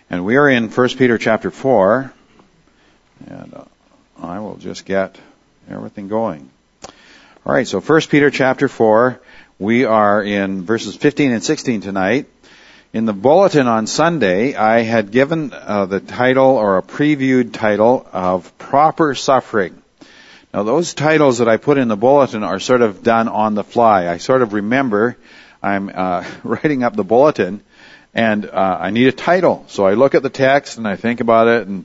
And we are in 1 Peter chapter 4, and I will just get everything going. All right, so 1 Peter chapter 4, we are in verses 15 and 16 tonight. In the bulletin on Sunday, I had given the title, or a previewed title, of Proper Suffering. Now, those titles that I put in the bulletin are sort of done on the fly. I sort of remember I'm writing up the bulletin, and I need a title. So I look at the text and I think about it, and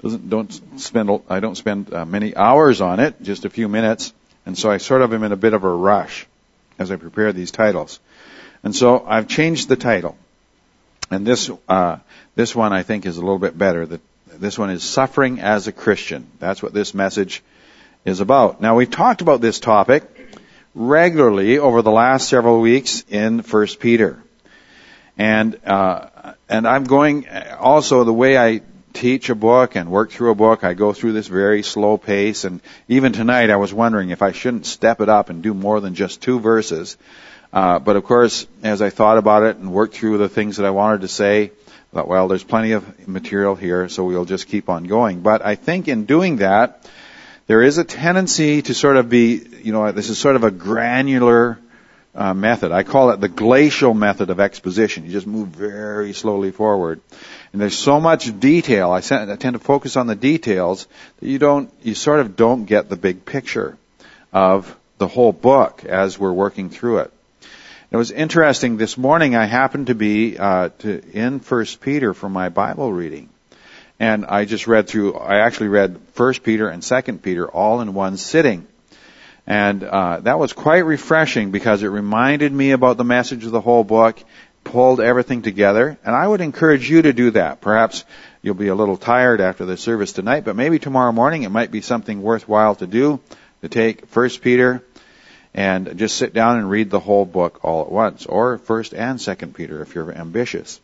I don't spend many hours on it, just a few minutes. And so I sort of am in a bit of a rush as I prepare these titles. And so I've changed the title. And this one I think is a little bit better. This one is Suffering as a Christian. That's what this message is about. Now, we've talked about this topic regularly over the last several weeks in 1 Peter. And I'm going, also the way I teach a book and work through a book, I go through this very slow pace. And even tonight I was wondering if I shouldn't step it up and do more than just 2 verses. But of course, as I thought about it and worked through the things that I wanted to say, I thought, well, there's plenty of material here, so we'll just keep on going. But I think in doing that, there is a tendency to sort of be, this is sort of a granular method. I call it the glacial method of exposition. You just move very slowly forward. And there's so much detail. I tend to focus on the details that you sort of don't get the big picture of the whole book as we're working through it. It was interesting. This morning I happened to be in 1 Peter for my Bible reading. And I actually read 1 Peter and 2 Peter all in one sitting. And that was quite refreshing because it reminded me about the message of the whole book, pulled everything together. And I would encourage you to do that. Perhaps you'll be a little tired after the service tonight, but maybe tomorrow morning it might be something worthwhile to do, to take 1 Peter and just sit down and read the whole book all at once, or 1 and 2 Peter if you're ambitious.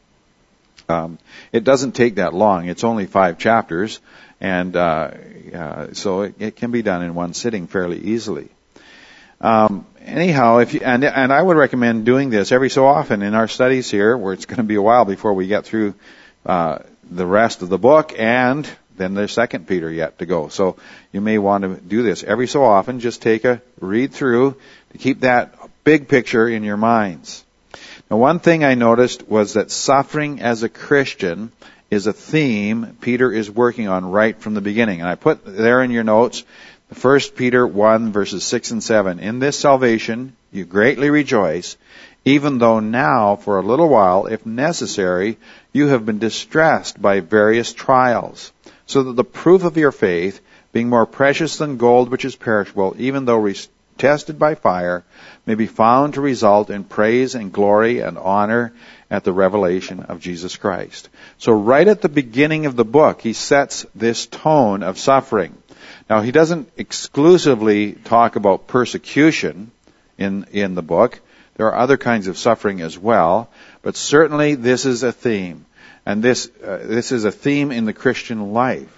It doesn't take that long. It's only 5 chapters. And so it can be done in one sitting fairly easily. Anyhow, and I would recommend doing this every so often in our studies here, where it's going to be a while before we get through the rest of the book, and then there's 2 Peter yet to go. So you may want to do this every so often. Just take a read through to keep that big picture in your minds. Now, one thing I noticed was that suffering as a Christian is a theme Peter is working on right from the beginning. And I put there in your notes, 1 Peter 1, verses 6 and 7. In this salvation you greatly rejoice, even though now, for a little while, if necessary, you have been distressed by various trials, so that the proof of your faith, being more precious than gold which is perishable, even though tested by fire, may be found to result in praise and glory and honor at the revelation of Jesus Christ. So right at the beginning of the book, he sets this tone of suffering. Now, he doesn't exclusively talk about persecution in the book. There are other kinds of suffering as well, but certainly this is a theme. And this is a theme in the Christian life.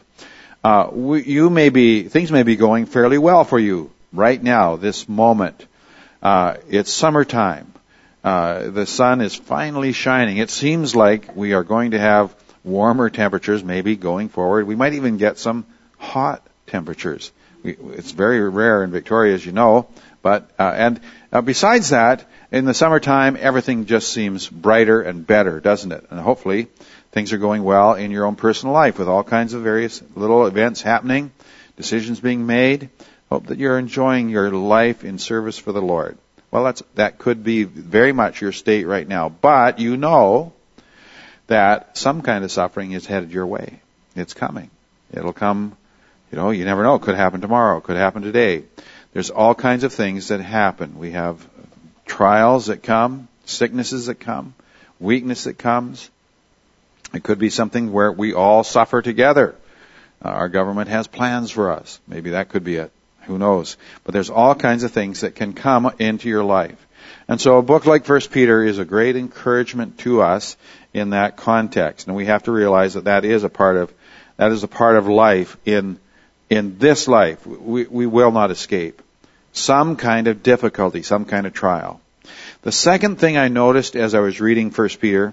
Things may be going fairly well for you right now, this moment. It's summertime. The sun is finally shining. It seems like we are going to have warmer temperatures maybe going forward. We might even get some hot temperatures. It's very rare in Victoria, as you know. But besides that, in the summertime, everything just seems brighter and better, doesn't it? And hopefully things are going well in your own personal life with all kinds of various little events happening, decisions being made. Hope that you're enjoying your life in service for the Lord. Well, that could be very much your state right now. But you know that some kind of suffering is headed your way. It's coming. It'll come, you never know. It could happen tomorrow. It could happen today. There's all kinds of things that happen. We have trials that come, sicknesses that come, weakness that comes. It could be something where we all suffer together. Our government has plans for us. Maybe that could be it. Who knows? But there's all kinds of things that can come into your life. And so a book like 1 Peter is a great encouragement to us in that context. And we have to realize that is a part of life in this life. We will not escape some kind of difficulty, some kind of trial. The second thing I noticed as I was reading 1 Peter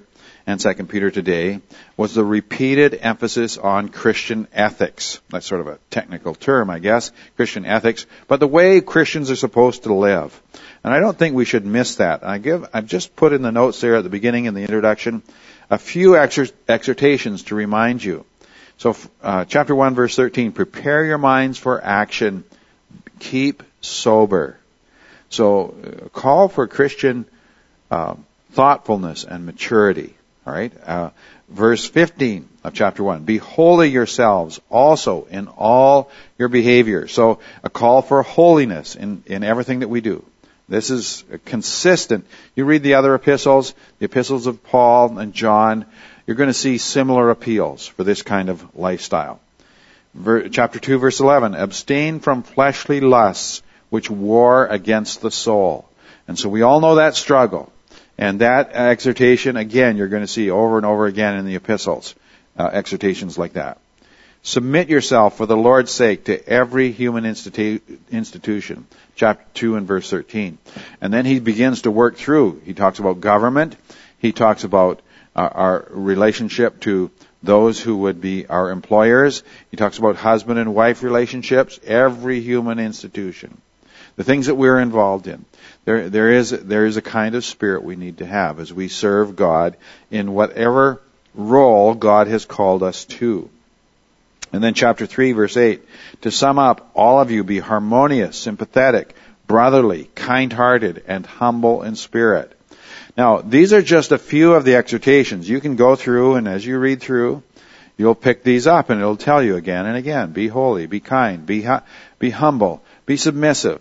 and 2 Peter today was the repeated emphasis on Christian ethics. That's sort of a technical term, I guess, Christian ethics, but the way Christians are supposed to live. And I don't think we should miss that. I've just put in the notes there at the beginning in the introduction a few exhortations to remind you. So, chapter 1, verse 13, prepare your minds for action, keep sober. So, call for Christian thoughtfulness and maturity. All right. Verse 15 of chapter 1. Be holy yourselves also in all your behavior. So, a call for holiness in everything that we do. This is consistent. You read the other epistles, the epistles of Paul and John, you're going to see similar appeals for this kind of lifestyle. Chapter 2, verse 11. Abstain from fleshly lusts which war against the soul. And so we all know that struggle. And that exhortation, again, you're going to see over and over again in the epistles, exhortations like that. Submit yourself for the Lord's sake to every human institution. Chapter 2 and verse 13. And then he begins to work through. He talks about government. He talks about our relationship to those who would be our employers. He talks about husband and wife relationships. Every human institution. The things that we're involved in. There is a kind of spirit we need to have as we serve God in whatever role God has called us to. And then chapter 3, verse 8, to sum up, all of you be harmonious, sympathetic, brotherly, kind-hearted, and humble in spirit. Now, these are just a few of the exhortations. You can go through, and as you read through, you'll pick these up, and it'll tell you again and again, be holy, be kind, be humble, be submissive,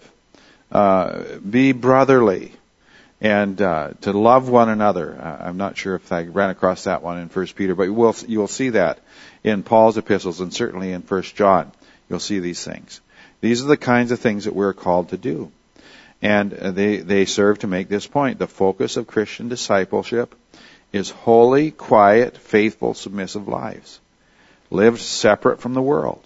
be brotherly, and to love one another. I'm not sure if I ran across that one in 1 Peter, but you will see that in Paul's epistles and certainly in 1 John. You'll see these things. These are the kinds of things that we're called to do. And they serve to make this point. The focus of Christian discipleship is holy, quiet, faithful, submissive lives, lived separate from the world.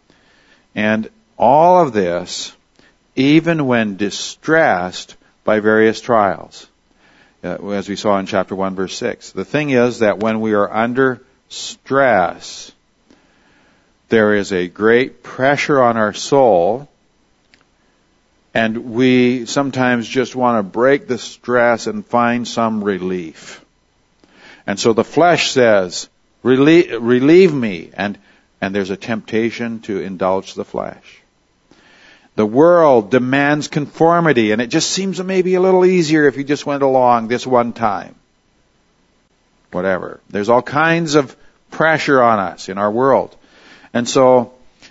And all of this, even when distressed by various trials, as we saw in chapter 1, verse 6. The thing is that when we are under stress, there is a great pressure on our soul, and we sometimes just want to break the stress and find some relief. And so the flesh says, relieve me, and there's a temptation to indulge the flesh. The world demands conformity, and it just seems maybe a little easier if you just went along this one time. Whatever. There's all kinds of pressure on us in our world. And so,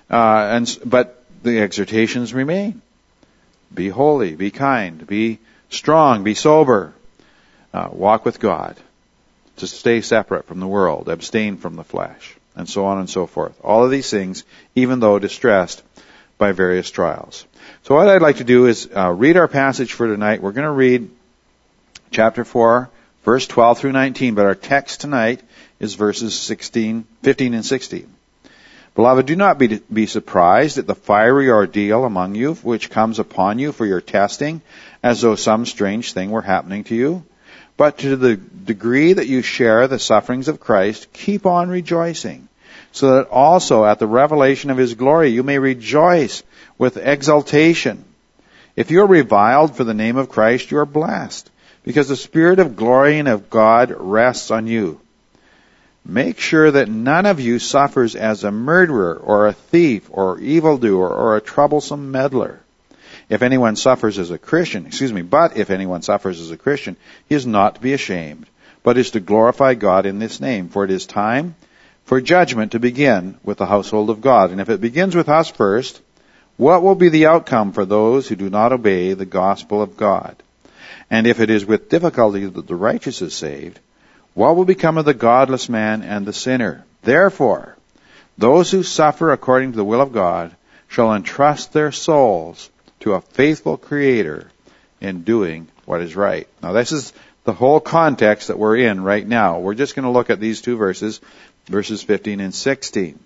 but the exhortations remain. Be holy, be kind, be strong, be sober, walk with God, to stay separate from the world, abstain from the flesh, and so on and so forth. All of these things, even though distressed by various trials. So what I'd like to do is read our passage for tonight. We're going to read chapter 4, verse 12 through 19, but our text tonight is verses 15 and 16. Beloved, do not be surprised at the fiery ordeal among you, which comes upon you for your testing, as though some strange thing were happening to you. But to the degree that you share the sufferings of Christ, keep on rejoicing, so that also at the revelation of His glory you may rejoice with exultation. If you are reviled for the name of Christ, you are blessed, because the Spirit of glory and of God rests on you. Make sure that none of you suffers as a murderer or a thief or evildoer or a troublesome meddler. If anyone suffers as a Christian, but if anyone suffers as a Christian, he is not to be ashamed, but is to glorify God in this name. For it is time for judgment to begin with the household of God. And if it begins with us first, what will be the outcome for those who do not obey the gospel of God? And if it is with difficulty that the righteous is saved, what will become of the godless man and the sinner? Therefore, those who suffer according to the will of God shall entrust their souls to a faithful Creator in doing what is right. Now, this is the whole context that we're in right now. We're just going to look at these two verses, verses 15 and 16.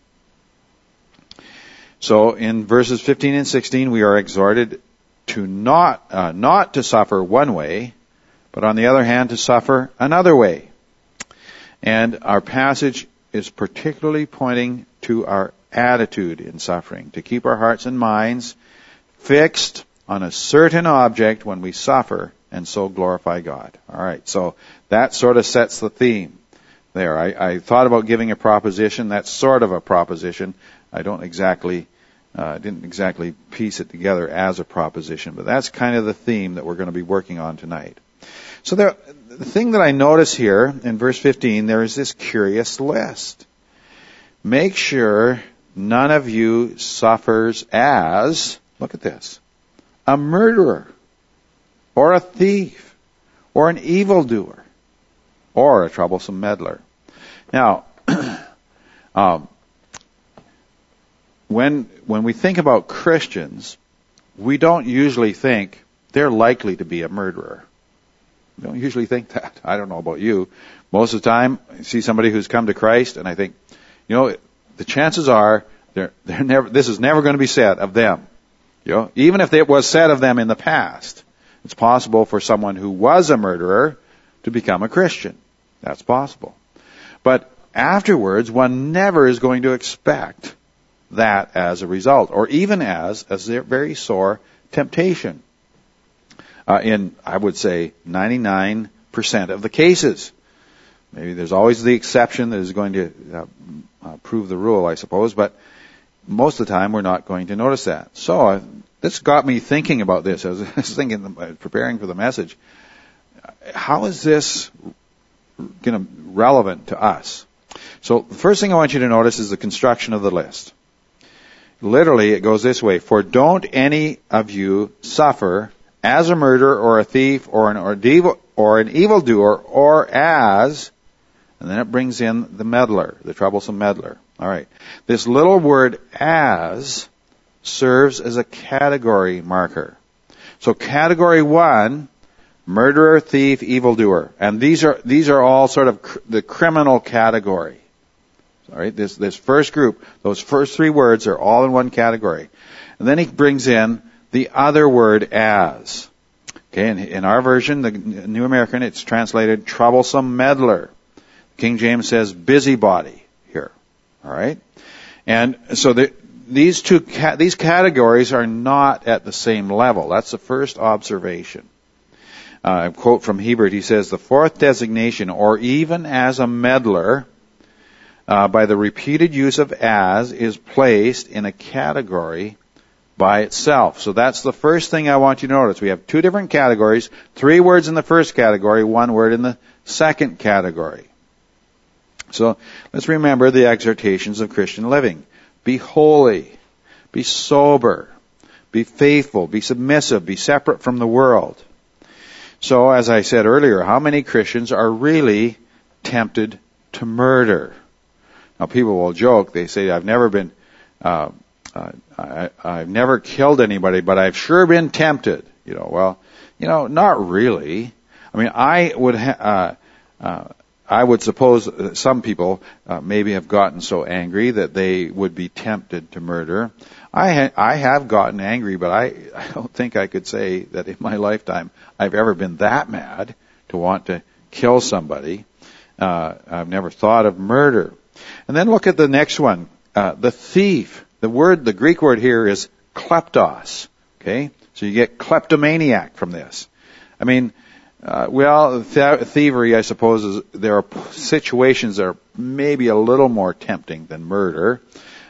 So, in verses 15 and 16, we are exhorted to not to suffer one way, but on the other hand, to suffer another way. And our passage is particularly pointing to our attitude in suffering, to keep our hearts and minds fixed on a certain object when we suffer and so glorify God. All right, so that sort of sets the theme there. I thought about giving a proposition. That's sort of a proposition. I didn't exactly piece it together as a proposition, but that's kind of the theme that we're going to be working on tonight. So the thing that I notice here in verse 15, there is this curious list. Make sure none of you suffers as, look at this, a murderer, or a thief, or an evildoer, or a troublesome meddler. Now, when we think about Christians, we don't usually think they're likely to be a murderer. We don't usually think that. I don't know about you. Most of the time, I see somebody who's come to Christ, and I think, the chances are this is never going to be said of them. Even if it was said of them in the past, it's possible for someone who was a murderer to become a Christian. That's possible. But afterwards, one never is going to expect that as a result, or even as a very sore temptation. In, I would say, 99% of the cases. Maybe there's always the exception that is going to prove the rule, I suppose, but most of the time we're not going to notice that. So this got me thinking about this. I was thinking, preparing for the message. How is this relevant to us? So the first thing I want you to notice is the construction of the list. Literally, it goes this way: for don't any of you suffer as a murderer or a thief or an evildoer, or as, and then it brings in the meddler, the troublesome meddler. All right. This little word "as" serves as a category marker. So category 1, murderer, thief, evildoer, and these are all sort of the criminal category. All right. This first group, those first 3 words are all in one category, and then he brings in the other word "as." Okay, in our version, the New American, it's translated troublesome meddler. King James says busybody here. All right, and so these categories are not at the same level. That's the first observation. A quote from Hebert. He says, "The fourth designation, or even as a meddler, by the repeated use of "as," is placed in a category by itself." So that's the first thing I want you to notice. We have 2 different categories, 3 words in the first category, 1 word in the second category. So let's remember the exhortations of Christian living. Be holy, be sober, be faithful, be submissive, be separate from the world. So as I said earlier, how many Christians are really tempted to murder? Now people will joke, they say, I've never killed anybody, but I've sure been tempted. Not really. I mean, I would suppose that some people maybe have gotten so angry that they would be tempted to murder. I have gotten angry, but I don't think I could say that in my lifetime I've ever been that mad to want to kill somebody. I've never thought of murder. And then look at the next one, the thief. The Greek word here is kleptos. Okay? So you get kleptomaniac from this. I mean, thievery, I suppose, there are situations that are maybe a little more tempting than murder.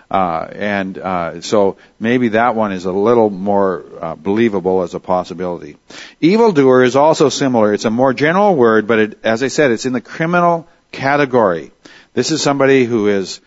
So maybe that one is a little more believable as a possibility. Evildoer is also similar. It's a more general word, but as I said, it's in the criminal category. This is somebody who is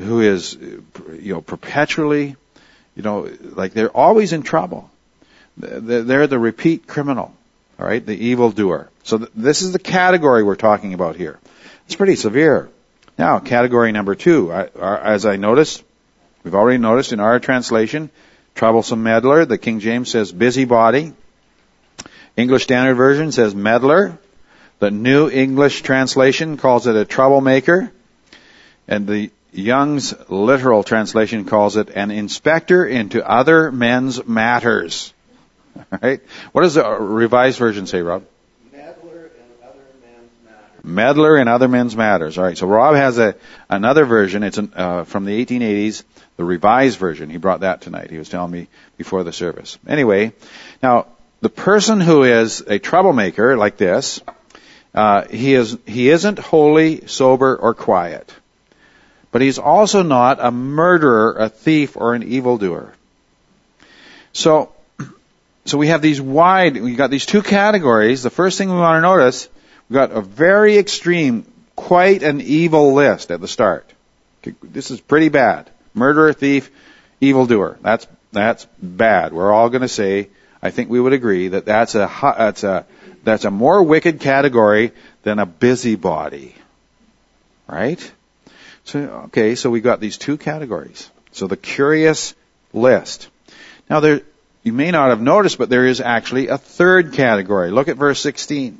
perpetually, like they're always in trouble. They're the repeat criminal, all right, the evildoer. So this is the category we're talking about here. It's pretty severe. Now, category number 2, as we've already noticed in our translation, troublesome meddler. The King James says busybody. English Standard Version says meddler. The New English Translation calls it a troublemaker. And the Young's literal translation calls it an inspector into other men's matters. All right? What does the Revised Version say, Rob? Meddler in other men's matters. Meddler in other men's matters. All right, so Rob has another version. It's from the 1880s, the Revised Version. He brought that tonight. He was telling me before the service. Anyway, now, the person who is a troublemaker like this, he isn't holy, sober, or quiet. But he's also not a murderer, a thief, or an evildoer. So we have we've got these two categories. The first thing we want to notice, we've got a very extreme, quite an evil list at the start. This is pretty bad. Murderer, thief, evildoer. That's bad. We're all going to say, I think we would agree that that's a more wicked category than a busybody. Right? So we got these two categories. So the curious list. Now you may not have noticed, but there is actually a third category. Look at verse 16.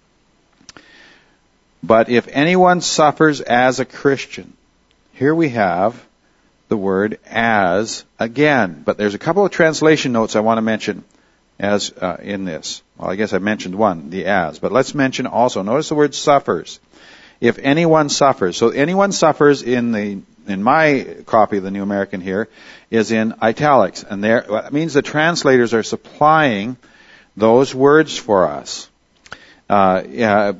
But if anyone suffers as a Christian, here we have the word as again. But there's a couple of translation notes I want to mention as in this. Well, I guess I mentioned one, the as. But let's mention also, notice the word suffers. If anyone suffers. So anyone suffers in my copy of the New American here is in italics. And that means the translators are supplying those words for us. They're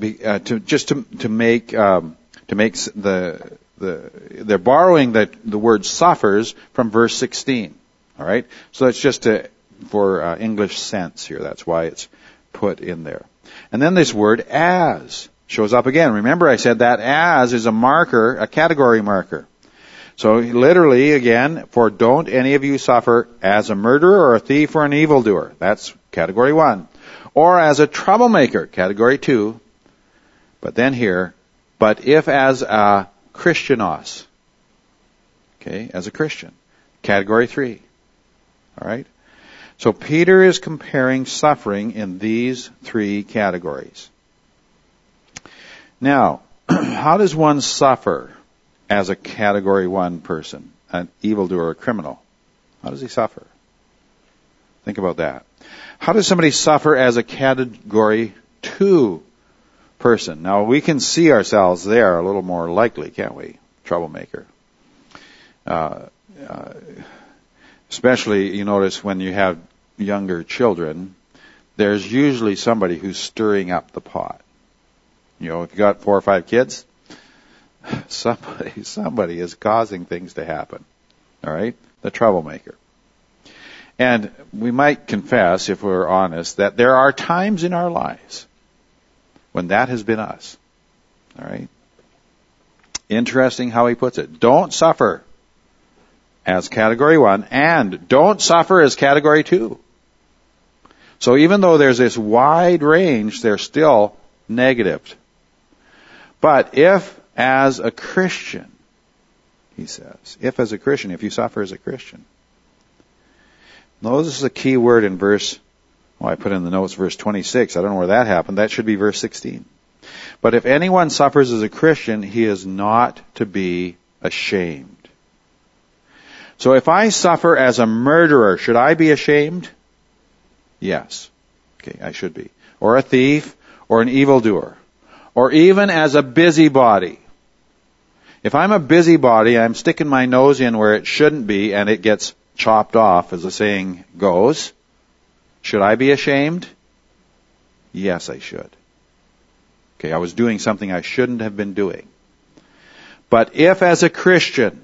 borrowing the word suffers from verse 16. All right? So that's just for English sense here. That's why it's put in there. And then this word as shows up again. Remember I said that as is a marker, a category marker. So literally again, for don't any of you suffer as a murderer or a thief or an evildoer. That's category 1. Or as a troublemaker, category 2. But then here, but if as a Christianos. Okay, as a Christian. Category 3. All right? So Peter is comparing suffering in these 3 categories. Now, how does one suffer as a category 1 person, an evildoer, a criminal? How does he suffer? Think about that. How does somebody suffer as a category 2 person? Now, we can see ourselves there a little more likely, can't we? Troublemaker. Especially, you notice when you have younger children, there's usually somebody who's stirring up the pot. You know, if you got 4 or 5 kids, somebody is causing things to happen. All right? The troublemaker. And we might confess, if we're honest, that there are times in our lives when that has been us. All right? Interesting how he puts it. Don't suffer as category 1, and don't suffer as category 2. So even though there's this wide range, they're still negative. But if as a Christian, he says, if as a Christian, if you suffer as a Christian. Notice the key word in I put in the notes verse 26. I don't know where that happened. That should be verse 16. But if anyone suffers as a Christian, he is not to be ashamed. So if I suffer as a murderer, should I be ashamed? Yes. Okay, I should be. Or a thief, or an evildoer. Or even as a busybody. If I'm a busybody, I'm sticking my nose in where it shouldn't be, and it gets chopped off, as the saying goes. Should I be ashamed? Yes, I should. Okay, I was doing something I shouldn't have been doing. But if as a Christian,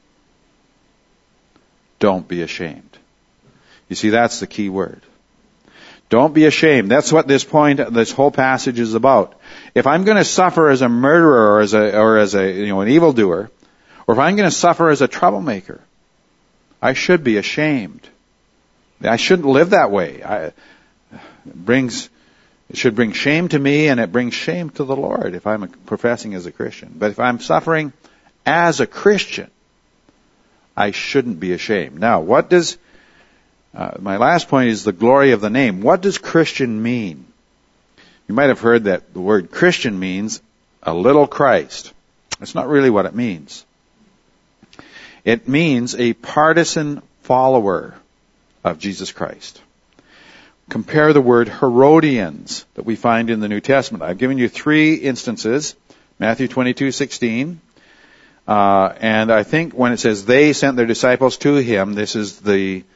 don't be ashamed. You see, that's the key word. Don't be ashamed. That's what this whole passage is about. If I'm going to suffer as a murderer or as an evildoer, or if I'm going to suffer as a troublemaker, I should be ashamed. I shouldn't live that way. It should bring shame to me, and it brings shame to the Lord if I'm professing as a Christian. But if I'm suffering as a Christian, I shouldn't be ashamed. Now, what does my last point is the glory of the name. What does Christian mean? You might have heard that the word Christian means a little Christ. That's not really what it means. It means a partisan follower of Jesus Christ. compare the word Herodians that we find in the New Testament. I've given you 3 instances. Matthew 22:16. And I think when it says they sent their disciples to him, this is the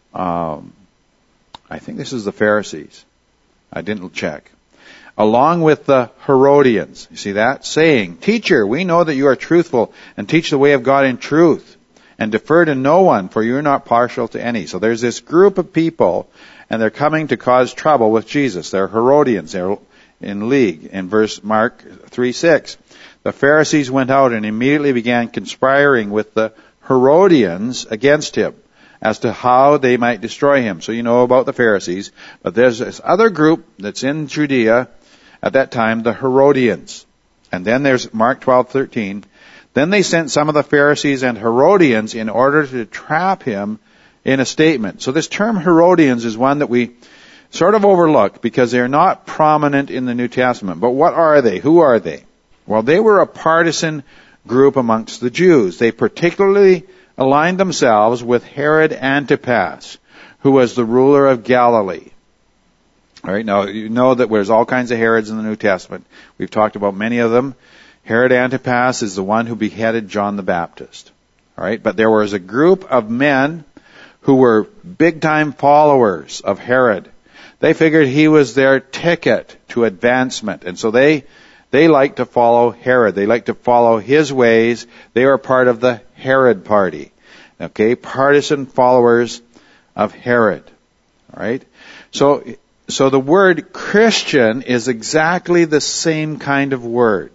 Pharisees. I didn't check. Along with the Herodians. You see that? Saying, Teacher, we know that you are truthful and teach the way of God in truth and defer to no one, for you are not partial to any. So there's this group of people, and they're coming to cause trouble with Jesus. They're Herodians. They're in league. In Mark 3:6. The Pharisees went out and immediately began conspiring with the Herodians against him as to how they might destroy him. So you know about the Pharisees, but there's this other group that's in Judea at that time, the Herodians. And then there's Mark 12:13. Then they sent some of the Pharisees and Herodians in order to trap him in a statement. So this term Herodians is one that we sort of overlook because they're not prominent in the New Testament. But what are they? Who are they? Well, they were a partisan group amongst the Jews. They particularly aligned themselves with Herod Antipas, who was the ruler of Galilee. All right, now you know that there's all kinds of Herods in the New Testament. We've talked about many of them. Herod Antipas is the one who beheaded John the Baptist. All right, but there was a group of men who were big-time followers of Herod. They figured he was their ticket to advancement, and so they liked to follow Herod. They liked to follow his ways. They were part of the Herod party. Okay, partisan followers of Herod. All right, so the word Christian is exactly the same kind of word.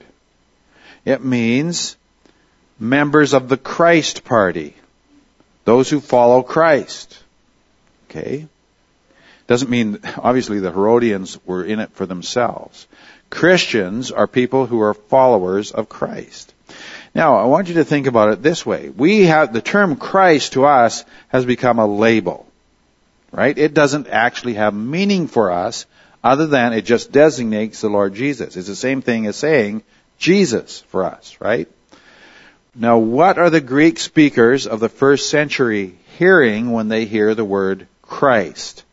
It means members of the Christ party. Those who follow Christ. Okay? Doesn't mean, obviously, the Herodians were in it for themselves. Christians are people who are followers of Christ. Now, I want you to think about it this way. The term Christ to us has become a label. Right? It doesn't actually have meaning for us other than it just designates the Lord Jesus. It's the same thing as saying Jesus for us, right? Now, what are the Greek speakers of the first century hearing when they hear the word Christ?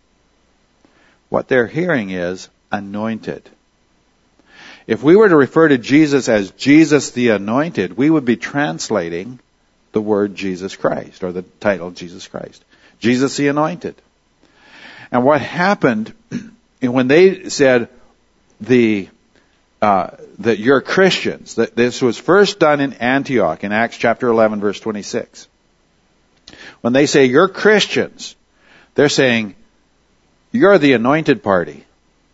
What they're hearing is anointed. If we were to refer to Jesus as Jesus the Anointed, we would be translating the word Jesus Christ, or the title Jesus Christ. Jesus the Anointed. And what happened when they said that you're Christians, that this was first done in Antioch in Acts chapter 11 verse 26. When they say you're Christians, they're saying you're the anointed party.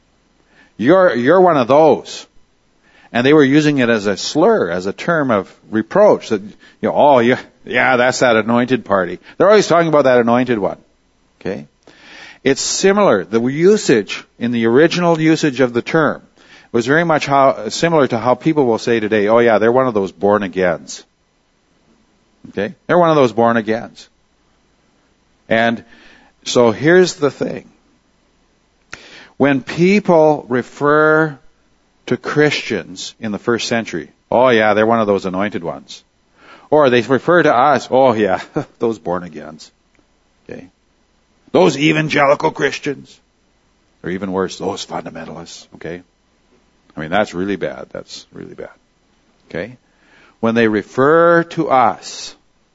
You're one of those. And they were using it as a slur, as a term of reproach that, that's that anointed party. They're always talking about that anointed one. Okay? It's similar. The usage, in the original usage of the term, was very much similar to how people will say today, they're one of those born-agains. Okay? They're one of those born-agains. And so here's the thing. When people refer to Christians in the first century, they're one of those anointed ones. Or they refer to us, those born-agains. Okay? Those evangelical Christians. Or even worse, those fundamentalists. Okay? I mean, that's really bad. That's really bad. Okay? When they refer to us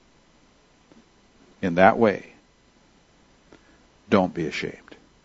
in that way, don't be ashamed.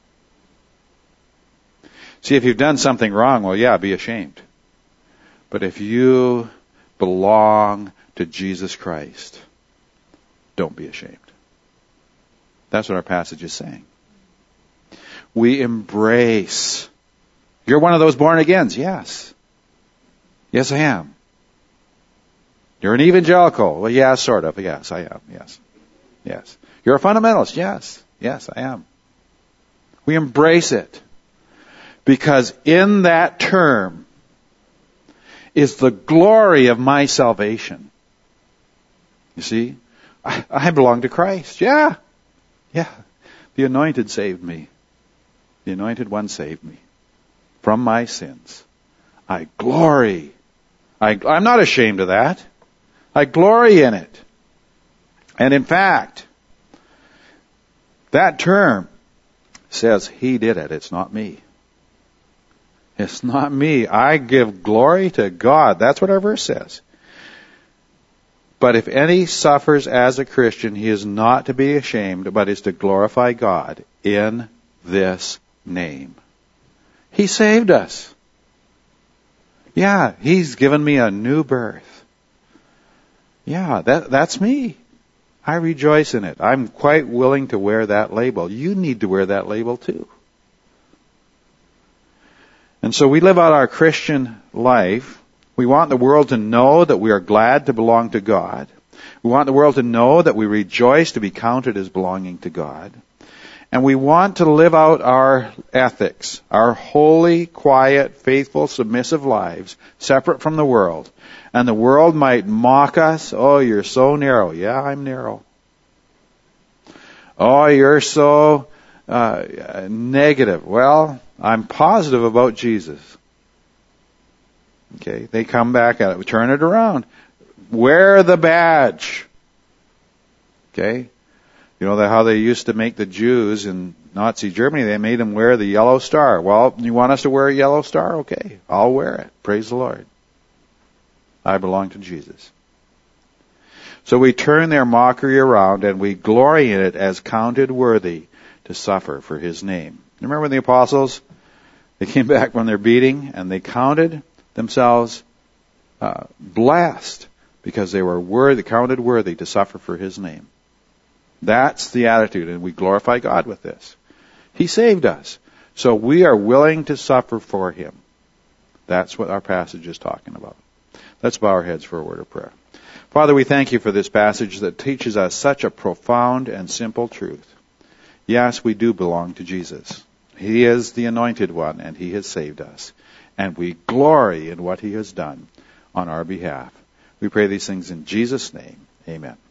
See, if you've done something wrong, be ashamed. But if you belong to Jesus Christ, don't be ashamed. That's what our passage is saying. We embrace. You're one of those born-agains. Yes. Yes, I am. You're an evangelical. Well, yeah, sort of. Yes, I am. Yes. Yes. You're a fundamentalist. Yes. Yes, I am. We embrace it. Because in that term is the glory of my salvation. You see? I belong to Christ. Yeah. Yeah. The anointed saved me. The anointed one saved me from my sins. I glory. I'm not ashamed of that. I glory in it. And in fact, that term says He did it. It's not me. It's not me. I give glory to God. That's what our verse says. But if any suffers as a Christian, he is not to be ashamed, but is to glorify God in this name. He saved us. Yeah, He's given me a new birth. Yeah, that's me. I rejoice in it. I'm quite willing to wear that label. You need to wear that label too. And so we live out our Christian life. We want the world to know that we are glad to belong to God. We want the world to know that we rejoice to be counted as belonging to God. And we want to live out our ethics, our holy, quiet, faithful, submissive lives, separate from the world. And the world might mock us. Oh, you're so narrow. Yeah, I'm narrow. Oh, you're so negative. Well, I'm positive about Jesus. Okay, they come back at it. We turn it around. Wear the badge. Okay, you know how they used to make the Jews in Nazi Germany? They made them wear the yellow star. Well, you want us to wear a yellow star? Okay, I'll wear it. Praise the Lord. I belong to Jesus. So we turn their mockery around and we glory in it as counted worthy to suffer for His name. Remember when the apostles, they came back from their beating and they counted themselves blessed because they were counted worthy to suffer for His name. That's the attitude, and we glorify God with this. He saved us, so we are willing to suffer for Him. That's what our passage is talking about. Let's bow our heads for a word of prayer. Father, we thank You for this passage that teaches us such a profound and simple truth. Yes, we do belong to Jesus. He is the Anointed One, and He has saved us. And we glory in what He has done on our behalf. We pray these things in Jesus' name. Amen.